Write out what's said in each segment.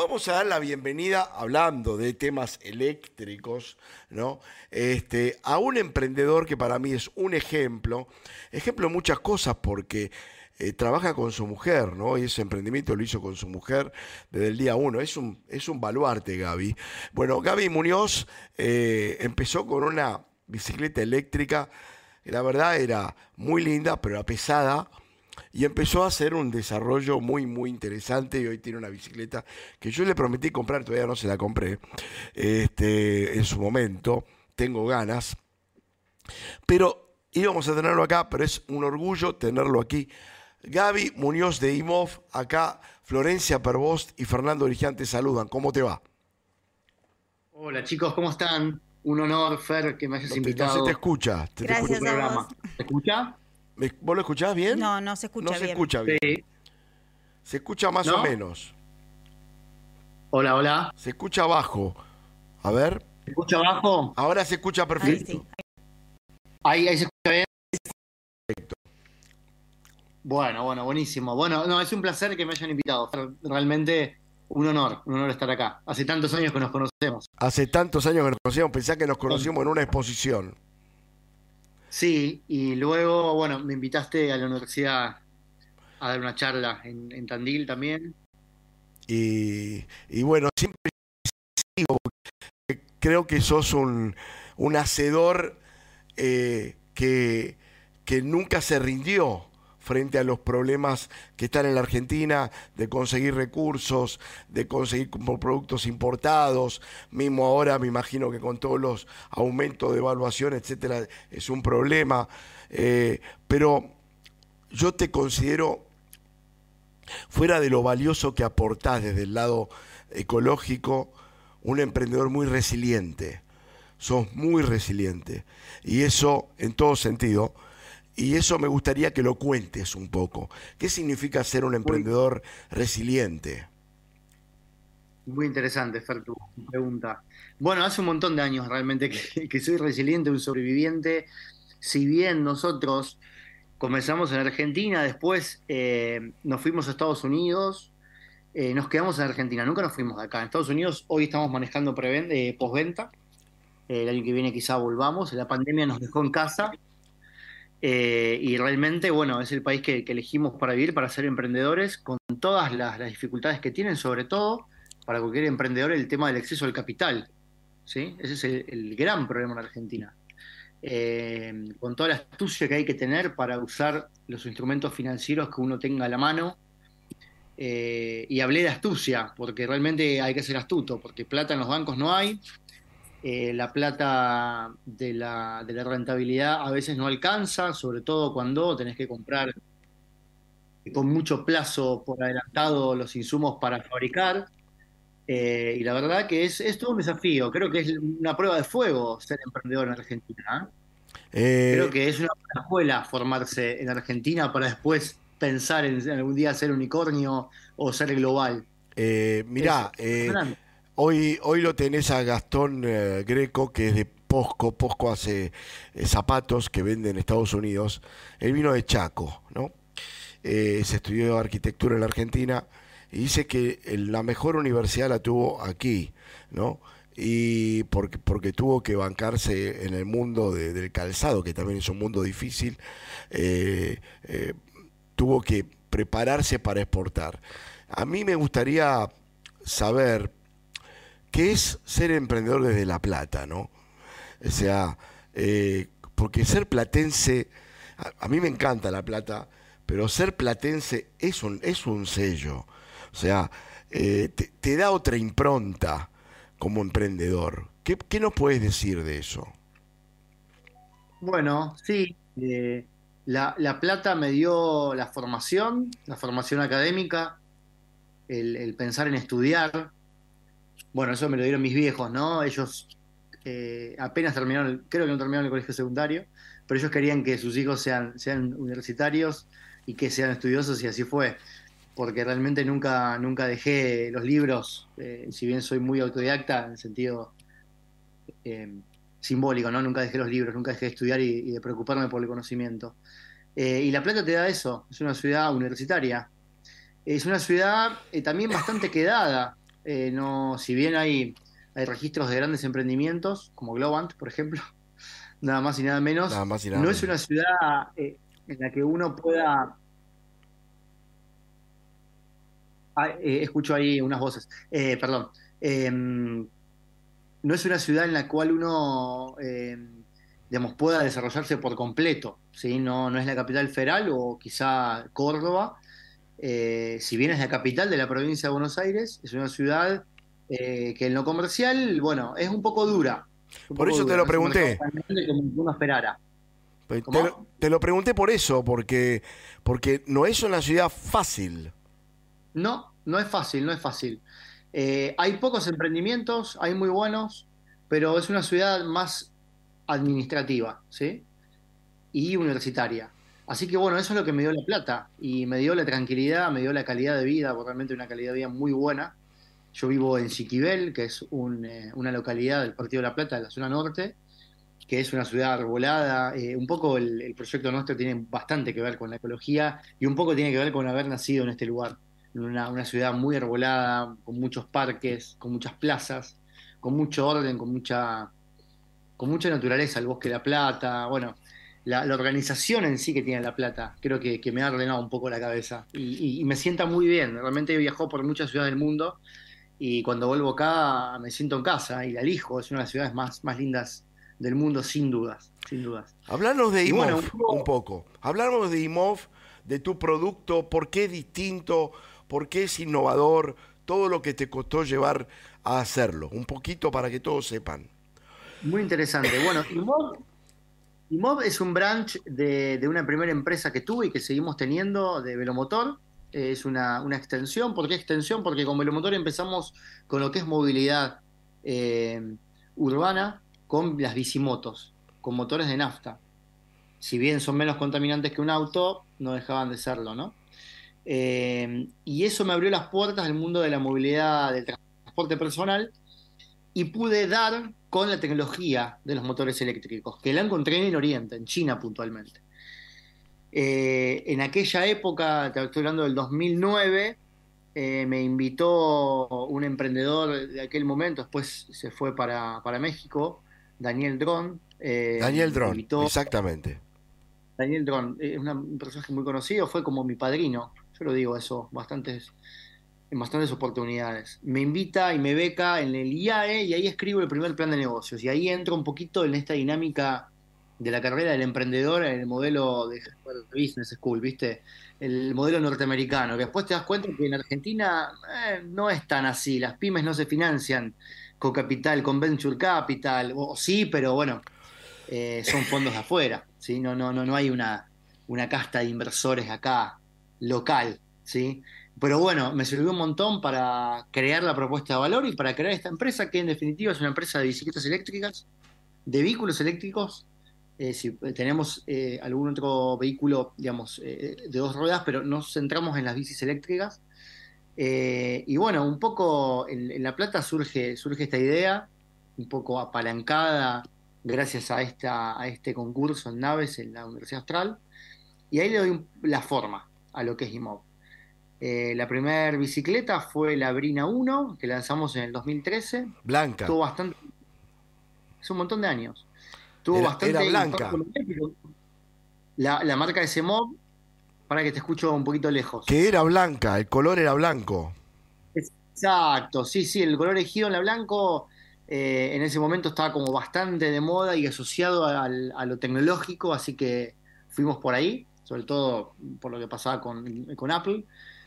vamos a dar la bienvenida, hablando de temas eléctricos, ¿no? A un emprendedor que para mí es un ejemplo de muchas cosas porque trabaja con su mujer, ¿no? Y ese emprendimiento lo hizo con su mujer desde el día uno. Es un baluarte, Gaby. Bueno, Gaby Muñoz empezó con una bicicleta eléctrica, que la verdad era muy linda, pero era pesada. Y empezó a hacer un desarrollo muy, muy interesante. Y hoy tiene una bicicleta que yo le prometí comprar, todavía no se la compré. En su momento, tengo ganas. Pero íbamos a tenerlo acá, pero es un orgullo tenerlo aquí. Gaby Muñoz de IMOV, acá Florencia Perbost y Fernando Origian te saludan. ¿Cómo te va? Hola chicos, ¿cómo están? Un honor, Fer, que me hayas No se te invitado escucha. a tu Gracias a vos. programa. ¿Se escucha? ¿Vos lo escuchás bien? No, no se No escucha se bien. escucha bien. Sí. Se escucha más o ¿No? menos. Hola, hola. Se escucha bajo. A ver. ¿Se escucha abajo? Ahora se escucha Ahí perfecto. sí. Ahí se escucha bien. Bueno, buenísimo. Bueno, no, es un placer que me hayan invitado, Fer. Realmente un honor estar acá. Hace tantos años que nos conocemos. Hace tantos años que nos conocíamos, pensá que nos conocimos en una exposición. Sí, y luego, bueno, me invitaste a la universidad a dar una charla en Tandil también. Y bueno, siempre creo que sos un hacedor que nunca se rindió frente a los problemas que están en la Argentina, de conseguir recursos, de conseguir productos importados, mismo ahora me imagino que con todos los aumentos de evaluación, etcétera, es un problema. Pero yo te considero, fuera de lo valioso que aportás desde el lado ecológico, un emprendedor muy resiliente. Sos muy resiliente. Y eso en todo sentido. Y eso me gustaría que lo cuentes un poco. ¿Qué significa ser un Muy, emprendedor resiliente? muy interesante, Fer, tu pregunta. Bueno, hace un montón de años realmente que soy resiliente, un sobreviviente. Si bien nosotros comenzamos en Argentina, después nos fuimos a Estados Unidos, nos quedamos en Argentina, nunca nos fuimos de acá. En Estados Unidos hoy estamos manejando postventa. El año que viene quizá volvamos. La pandemia nos dejó en casa y realmente, bueno, es el país que elegimos para vivir, para ser emprendedores, con todas las dificultades que tienen, sobre todo para cualquier emprendedor el tema del acceso al capital, ¿sí? Ese es el gran problema en Argentina. Con toda la astucia que hay que tener para usar los instrumentos financieros que uno tenga a la mano. Y hablé de astucia, porque realmente hay que ser astuto, porque plata en los bancos no hay, la plata de la rentabilidad a veces no alcanza, sobre todo cuando tenés que comprar con mucho plazo por adelantado los insumos para fabricar. Y la verdad que es todo un desafío. Creo que es una prueba de fuego ser emprendedor en Argentina. ¿Eh? Creo Eh, que es una buena escuela formarse en Argentina para después pensar en algún día ser unicornio o ser global. Es Mirá, impresionante. hoy lo tenés a Gastón Greco, que es de Posco. Posco hace zapatos que vende en Estados Unidos. Él vino de Chaco, ¿no? Se estudió arquitectura en la Argentina y dice que la mejor universidad la tuvo aquí, ¿no? Y porque tuvo que bancarse en el mundo del calzado, que también es un mundo difícil, eh, eh, tuvo que prepararse para exportar. A mí me gustaría saber qué es ser emprendedor desde La Plata, ¿no? O sea, porque ser platense, a mí me encanta La Plata, pero ser platense es un sello. O sea, te da otra impronta como emprendedor. ¿Qué nos puedes decir de eso? Bueno, sí, la plata me dio la formación académica, el pensar en estudiar. Bueno, eso me lo dieron mis viejos, ¿no? Ellos apenas terminaron, creo que no terminaron el colegio secundario, pero ellos querían que sus hijos sean universitarios y que sean estudiosos y así fue, porque realmente nunca dejé los libros, si bien soy muy autodidacta en el sentido eh, simbólico, ¿no? Nunca dejé los libros, nunca dejé de estudiar y de preocuparme por el conocimiento. Y La Plata te da eso, es una ciudad universitaria. Es una ciudad también bastante quedada. no, si bien hay registros de grandes emprendimientos, como Globant, por ejemplo, nada más y nada menos, Nada más y nada no es menos. una ciudad en la que uno pueda... escucho ahí unas voces. Perdón. No es una ciudad en la cual uno, digamos, pueda desarrollarse por completo, ¿sí? No, no es la capital federal o quizá Córdoba. Si bien es la capital de la provincia de Buenos Aires, es una ciudad que en lo comercial, bueno, es un poco dura. Un Por poco eso te dura, lo no es un mercado pregunté. tan grande como uno esperara. ¿Cómo? Te lo pregunté por eso, porque no es una ciudad fácil. No, no es fácil, no es fácil. Hay pocos emprendimientos, hay muy buenos, pero es una ciudad más administrativa, ¿sí? Y universitaria. Así que bueno, eso es lo que me dio La Plata y me dio la tranquilidad, me dio la calidad de vida, porque realmente una calidad de vida muy buena. Yo vivo en Siquibel, que es una localidad del Partido de La Plata, de la zona norte, que es una ciudad arbolada. Un poco el proyecto nuestro tiene bastante que ver con la ecología y un poco tiene que ver con haber nacido en este lugar, en una ciudad muy arbolada, con muchos parques, con muchas plazas, con mucho orden, con mucha naturaleza, el Bosque de la Plata, bueno, la organización en sí que tiene La Plata, creo que me ha ordenado un poco la cabeza y me sienta muy bien. Realmente he viajado por muchas ciudades del mundo y cuando vuelvo acá me siento en casa y la elijo, es una de las ciudades más lindas del mundo, sin dudas, sin dudas. Hablarnos de Y bueno, IMOV un un poco, poco. Hablamos de IMOV, de tu producto, por qué es distinto, por qué es innovador, todo lo que te costó llevar a hacerlo. Un poquito para que todos sepan. muy interesante. Bueno, IMOV es un branch de una primera empresa que tuve y que seguimos teniendo de Velomotor. Es una extensión. ¿Por qué extensión? Porque con Velomotor empezamos con lo que es movilidad eh, urbana con las bicimotos, con motores de nafta. Si bien son menos contaminantes que un auto, no dejaban de serlo, ¿no? Y eso me abrió las puertas al mundo de la movilidad, del transporte personal y pude dar con la tecnología de los motores eléctricos, que la encontré en Oriente, en China puntualmente. En aquella época, te estoy hablando del 2009, me invitó un emprendedor de aquel momento, después se fue para México, Daniel Dron, Daniel me Dron, invitó. exactamente. Daniel Dron es un personaje muy conocido, fue como mi padrino, yo lo digo eso, en bastantes oportunidades. Me invita y me beca en el IAE y ahí escribo el primer plan de negocios. Y ahí entro un poquito en esta dinámica de la carrera del emprendedor en el modelo de Harvard Business School, ¿viste? El modelo norteamericano, que después te das cuenta que en Argentina no es tan así. Las pymes no se financian con capital, con venture capital, o sí, pero bueno, son fondos de afuera, ¿sí? No hay una casta de inversores acá local, ¿sí? Pero bueno, me sirvió un montón para crear la propuesta de valor y para crear esta empresa que en definitiva es una empresa de bicicletas eléctricas, de vehículos eléctricos. Si tenemos algún otro vehículo, digamos, de dos ruedas, pero nos centramos en las bicis eléctricas. Y bueno, un poco en La Plata surge esta idea, un poco apalancada gracias a este concurso en naves en la Universidad Austral, y ahí le doy la forma a lo que es IMOV. La primera bicicleta fue la Brina 1, que lanzamos en el 2013. Blanca. Tuvo bastante, hace un montón de años. Tuvo Era bastante impacto blanca. mediático. La marca de Semov, para que te escucho un poquito lejos. Que era blanca, el color era blanco. Exacto, sí, sí, el color elegido en la blanco en ese momento estaba como bastante de moda y asociado a lo tecnológico, así que fuimos por ahí, sobre todo por lo que pasaba con Apple.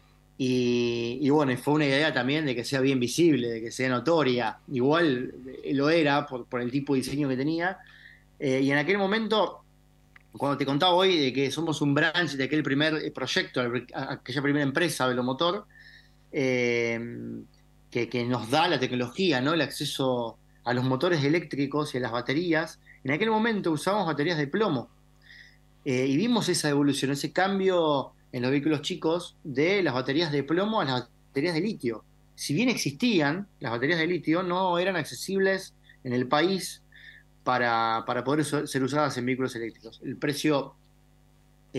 Y bueno, y fue una idea también de que sea bien visible, de que sea notoria. Igual lo era por el tipo de diseño que tenía. Y en aquel momento, cuando te contaba hoy de que somos un branch de aquel primer proyecto, aquella primera empresa, Velomotor, eh, que nos da la tecnología, ¿no? El acceso a los motores eléctricos y a las baterías. En aquel momento usábamos baterías de plomo y vimos esa evolución, ese cambio en los vehículos chicos de las baterías de plomo a las baterías de litio. Si bien existían, las baterías de litio no eran accesibles en el país para poder ser usadas en vehículos eléctricos. El precio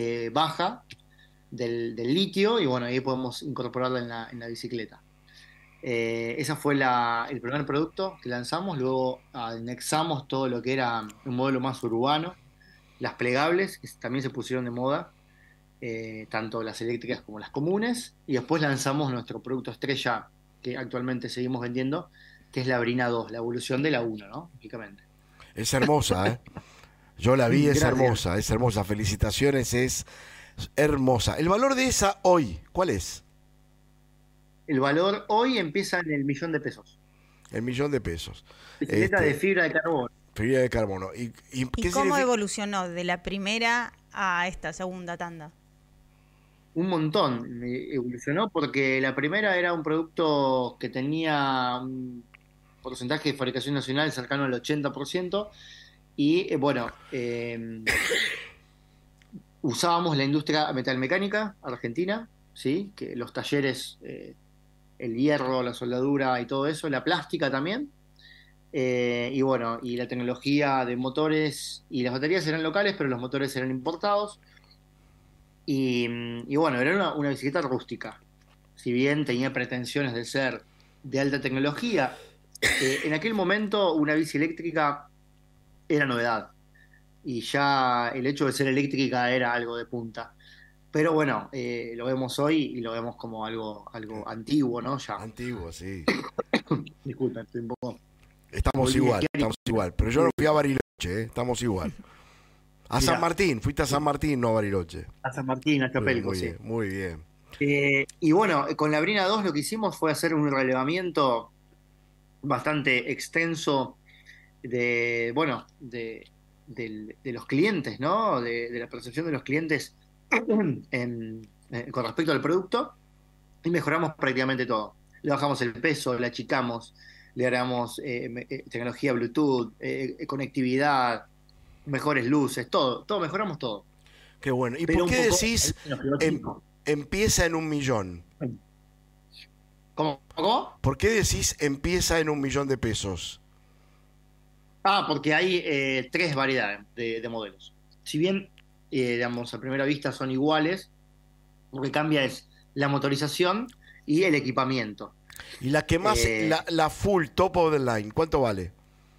baja del litio y bueno, ahí podemos incorporarla en la bicicleta. Esa fue el primer producto que lanzamos, luego anexamos todo lo que era un modelo más urbano, las plegables, que también se pusieron de moda, tanto las eléctricas como las comunes, y después lanzamos nuestro producto estrella que actualmente seguimos vendiendo, que es la Brina 2, la evolución de la 1, ¿no? Lógicamente. Es hermosa, ¿eh? Yo la vi, es Gracias. hermosa, es hermosa. Felicitaciones, es hermosa. ¿El valor de esa hoy, cuál es? El valor hoy empieza en el 1.000.000 de pesos. El millón de pesos. Bicicleta de Este, fibra de carbono. fibra de carbono. Y ¿Y qué cómo significa? evolucionó de la primera a esta segunda tanda? Un montón evolucionó porque la primera era un producto que tenía un porcentaje de fabricación nacional cercano al 80% y usábamos la industria metalmecánica argentina, ¿sí? Que los talleres, el hierro, la soldadura y todo eso, la plástica también. Y la tecnología de motores y las baterías eran locales, pero los motores eran importados. Y bueno, era una bicicleta rústica. Si bien tenía pretensiones de ser de alta tecnología, en aquel momento una bici eléctrica era novedad. Y ya el hecho de ser eléctrica era algo de punta. Pero bueno, lo vemos hoy y lo vemos como algo antiguo, ¿no? Ya. Antiguo, sí. Disculpen, estoy un poco. Estamos Volví igual, a estamos igual. Pero yo no fui a Bariloche, ¿eh? Estamos igual. A San Mirá, Martín, fuiste a San Martín, no a Bariloche. a San Martín, a Chapelco, Muy sí. bien, muy bien. Y bueno, con la Brina 2 lo que hicimos fue hacer un relevamiento bastante extenso de los clientes, ¿no? De la percepción de los clientes con respecto al producto y mejoramos prácticamente todo. Le bajamos el peso, le achicamos, le agregamos tecnología Bluetooth, conectividad, mejores luces, todo, mejoramos todo. Qué bueno. ¿Y Pero por un qué poco decís nos quedó em- chico. empieza en un millón? ¿Cómo? ¿Por qué decís empieza en un millón de pesos? Porque hay tres variedades de modelos. Si bien, digamos, a primera vista son iguales, lo que cambia es la motorización y el equipamiento. Y la que más, Eh, la full top of the line, ¿cuánto vale?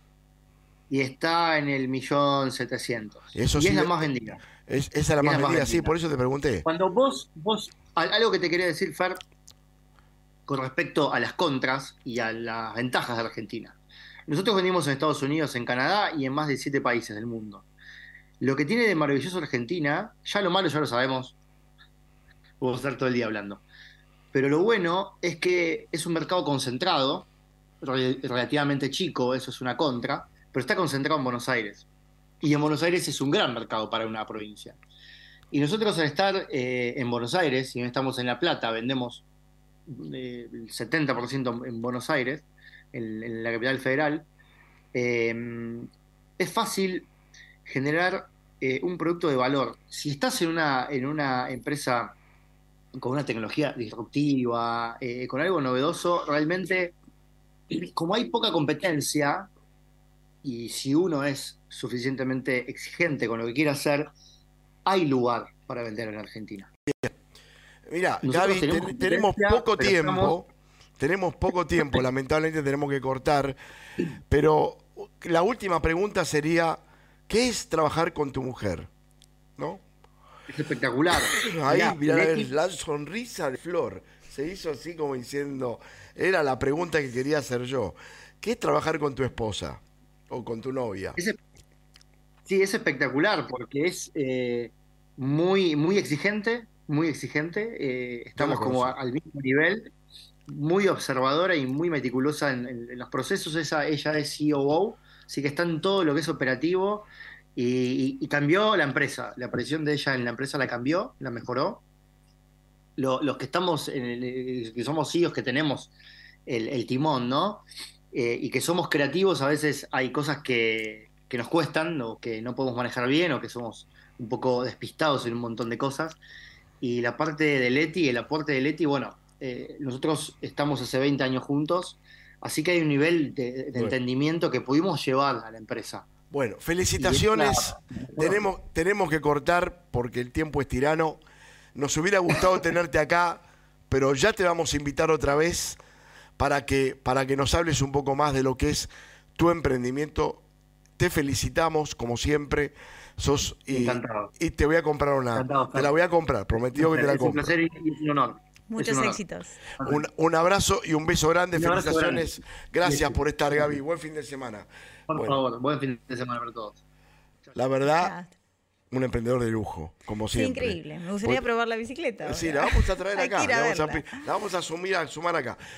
y está en el 1.700.000. Eso Y es sí, la más vendida. esa es la Y es más la más vendida, sí, vendida. por eso te pregunté. Cuando algo que te quería decir, Fer, con respecto a las contras y a las ventajas de Argentina. Nosotros vendimos en Estados Unidos, en Canadá y en más de 7 países del mundo. Lo que tiene de maravilloso Argentina, ya lo malo ya lo sabemos, puedo estar todo el día hablando. Pero lo bueno es que es un mercado concentrado, relativamente chico, eso es una contra, pero está concentrado en Buenos Aires. Y en Buenos Aires es un gran mercado para una provincia. Y nosotros al estar en Buenos Aires, si no estamos en La Plata, vendemos el 70% en Buenos Aires, en la capital federal, eh, es fácil generar un producto de valor. Si estás en una empresa con una tecnología disruptiva, con algo novedoso, realmente, como hay poca competencia, y si uno es suficientemente exigente con lo que quiere hacer, hay lugar para vender en Argentina. Mira, Nosotros Gaby, tenemos tenemos competencia, poco pero estamos. tiempo, lamentablemente tenemos que cortar, pero la última pregunta sería, ¿qué es trabajar con tu mujer? ¿No? Es espectacular. Ahí, Mirá, mirá, el equipo. la sonrisa de Flor. Se hizo así como diciendo, era la pregunta que quería hacer yo. ¿Qué es trabajar con tu esposa o con tu novia? Sí, es espectacular porque es muy, muy exigente, muy exigente. Yo la Estamos como conocí. al mismo nivel, muy observadora y muy meticulosa en los procesos. Ella es COO, así que está en todo lo que es operativo y cambió la empresa. La aparición de ella en la empresa la cambió, la mejoró. Los que estamos, que somos CEOs, que tenemos el timón, ¿no? Y que somos creativos, a veces hay cosas que nos cuestan o que no podemos manejar bien o que somos un poco despistados en un montón de cosas. Y la parte de Leti, el aporte de Leti, bueno, nosotros estamos hace 20 años juntos, así que hay un nivel de Bueno, entendimiento que pudimos llevar a la empresa. bueno, Y es la felicitaciones. mejor. Tenemos que cortar porque el tiempo es tirano. Nos hubiera gustado tenerte acá, pero ya te vamos a invitar otra vez para que nos hables un poco más de lo que es tu emprendimiento. Te felicitamos, como siempre. Encantado. Y te voy a comprar Encantado, te la voy a comprar, prometido que te la Es un compro. placer y es un honor. Muchos Es un honor. éxitos. Un abrazo y un beso grande, Un abrazo felicitaciones. grande. Gracias por estar, Gaby. Buen fin de semana. Por Bueno, favor, buen fin de semana para todos. la verdad, Ya. un emprendedor de lujo, como Sí, siempre. increíble. Me gustaría Pues- probar la bicicleta. Sí, ahora. la vamos a traer Hay acá, que ir a la verla. vamos a sumar acá.